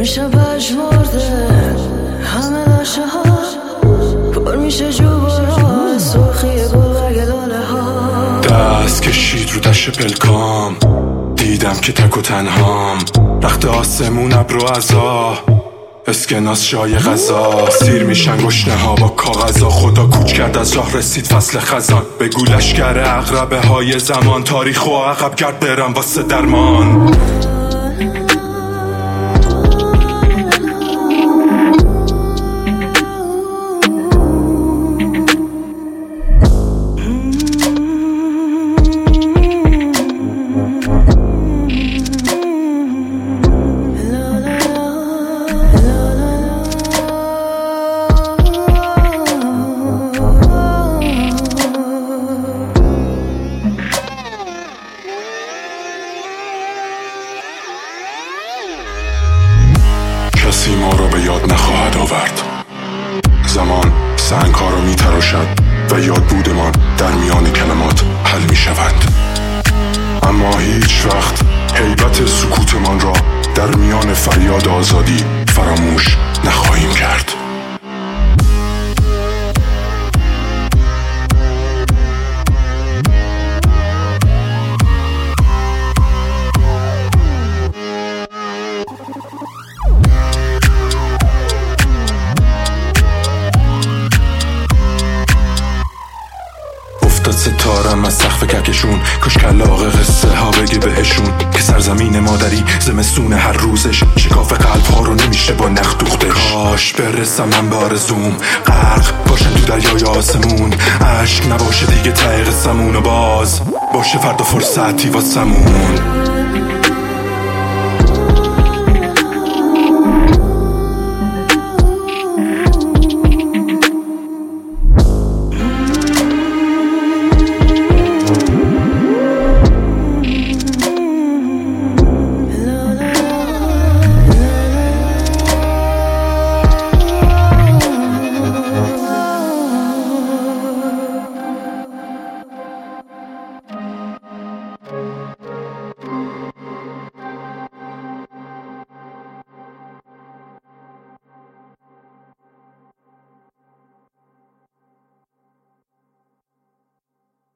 میشه پژمرده همه لاشه ها پر میشه جوبارا سرخی گل داله ها دست کشید رو دشت پلکام دیدم که تک و تنهام رخت آسمون ابرو عزا اسکناس جای غذا سیر میشن گشنه ها با کاغذا خدا کوچ کرد از راه رسید فصل خزان بگو لشگر عقربه های زمان تاریخ و عقب کرد برم واسه درمان کسی ما را به یاد نخواهد آورد زمان سنگ ها را می تراشد و یاد بودمان در میان کلمات حل می شوند اما هیچ وقت هیبت سکوتمان را در میان فریاد آزادی فراموش نخواهیم کرد افتاد ستارم از سقف ککشون کاش کلاغ قصه ها بگه بهشون که سرزمین مادری زمستون هر روزش شکاف قلب ها رو نمیشه با نخ دوختش کاش برسم من به آرزوم غرق باشم تو دریای آسمون عشق نباشه دیگه ته قصمون و باز باشه فردا فرصتی واسمون